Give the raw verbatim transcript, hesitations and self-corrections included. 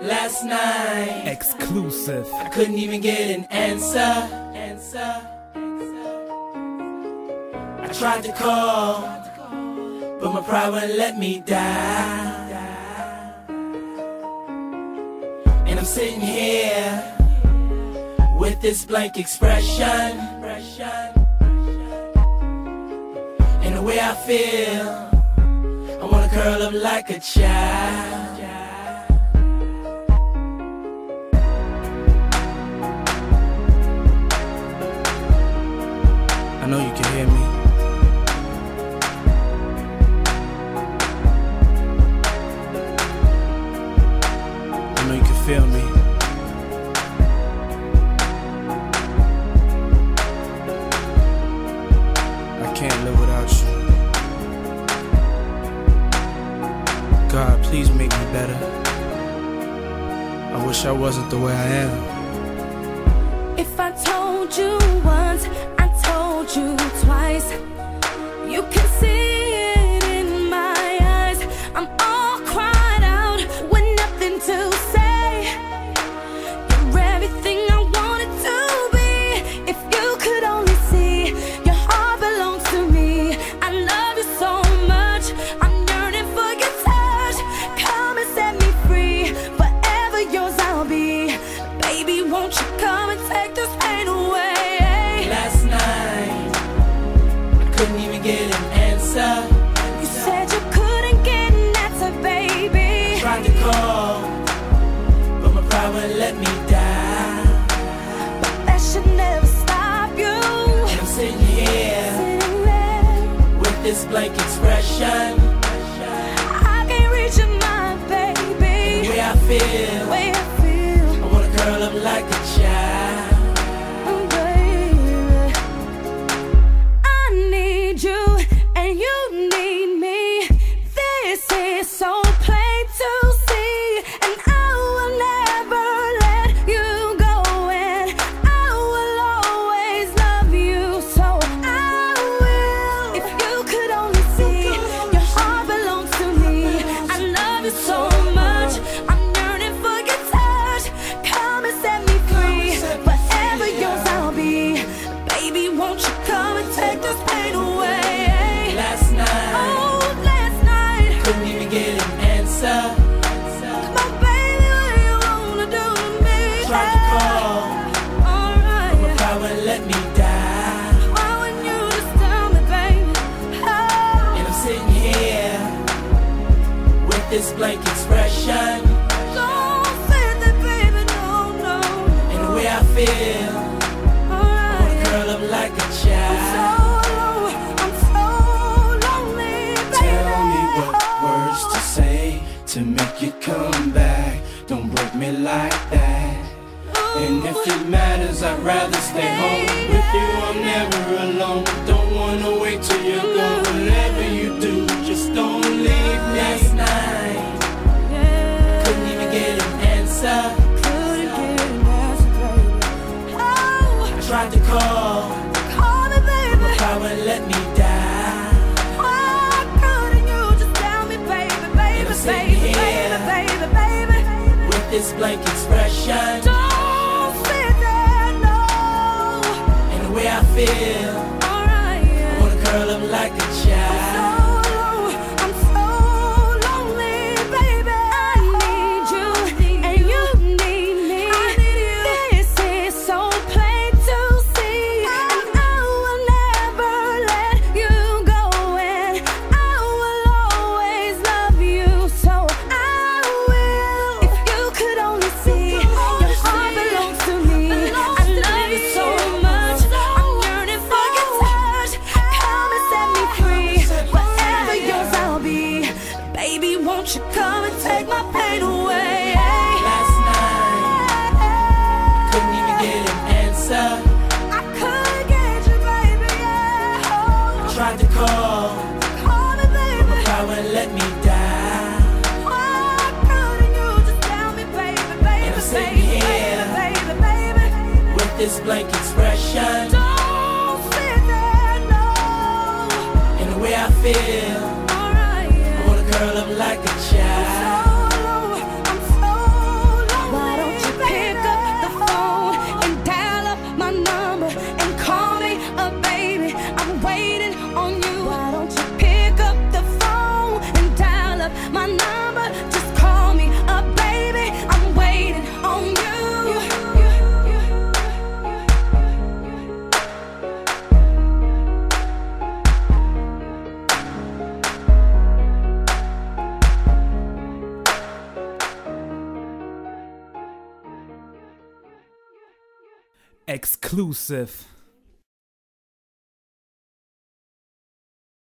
Last night, exclusive. I couldn't even get an answer. Answer. I tried to call, but my pride wouldn't let me die. And I'm sitting here with this blank expression. And the way I feel, I wanna curl up like a child. I know you can hear me. I know you can feel me. I can't live without you. God, please make me better. I wish I wasn't the way I am. If I told you once, I told you twice, you can see it in my eyes. I'm all cried out with nothing to say. You're everything I wanted to be. If you could only see, your heart belongs to me. I love you so much, I'm yearning for your touch. Come and set me free, forever yours I'll be. Baby, won't you come and take this pain away? Couldn't even get an answer. You said you couldn't get an answer, baby. I tried to call, but my pride wouldn't let me die. But that should never stop you. And I'm sitting here, sitting there with this blank expression. I can't reach your mind, baby. And the way I feel, the way I feel, I wanna curl up like a child. You and you need me. This is so plain to see, and I will never let you go, and I will always love you, so I will. If you could only see, your heart belongs to me. I love you so much, I'm yearning for your touch. Come and set me free, forever yours I'll be. Baby, won't you come and take this pain away? This blank expression. Don't say that, baby, no, no. And the way I feel, right. I wanna curl up like a child. I'm so, I'm so lonely, baby. Tell me what words to say to make you come back. Don't break me like that. Ooh. And if it matters, I'd rather stay home. With you, I'm never alone. Don't wanna wait till you go. Whatever you do, just don't leave me. Last night, yeah. Couldn't even get an answer. Couldn't get an answer, baby. Oh. I tried to call, call me, baby. My pride wouldn't let me die. Why couldn't you just tell me, baby, baby, baby, baby, baby, baby, with this blank expression. Don't sit there, no. And the way I feel, alright, yeah. I wanna curl up like a child. Won't you come and take my pain away? Last night, couldn't even get an answer. I couldn't get you, baby, yeah. Oh. I tried to call, call me, baby, but my pride wouldn't let me die. Why couldn't you just tell me, baby, baby, and I'm sitting baby, here, baby, baby, baby, with this blank expression. Don't sit there, no. And the way I feel, alright, yeah. I wanna curl up like a child. I'm so, I'm so Exclusive.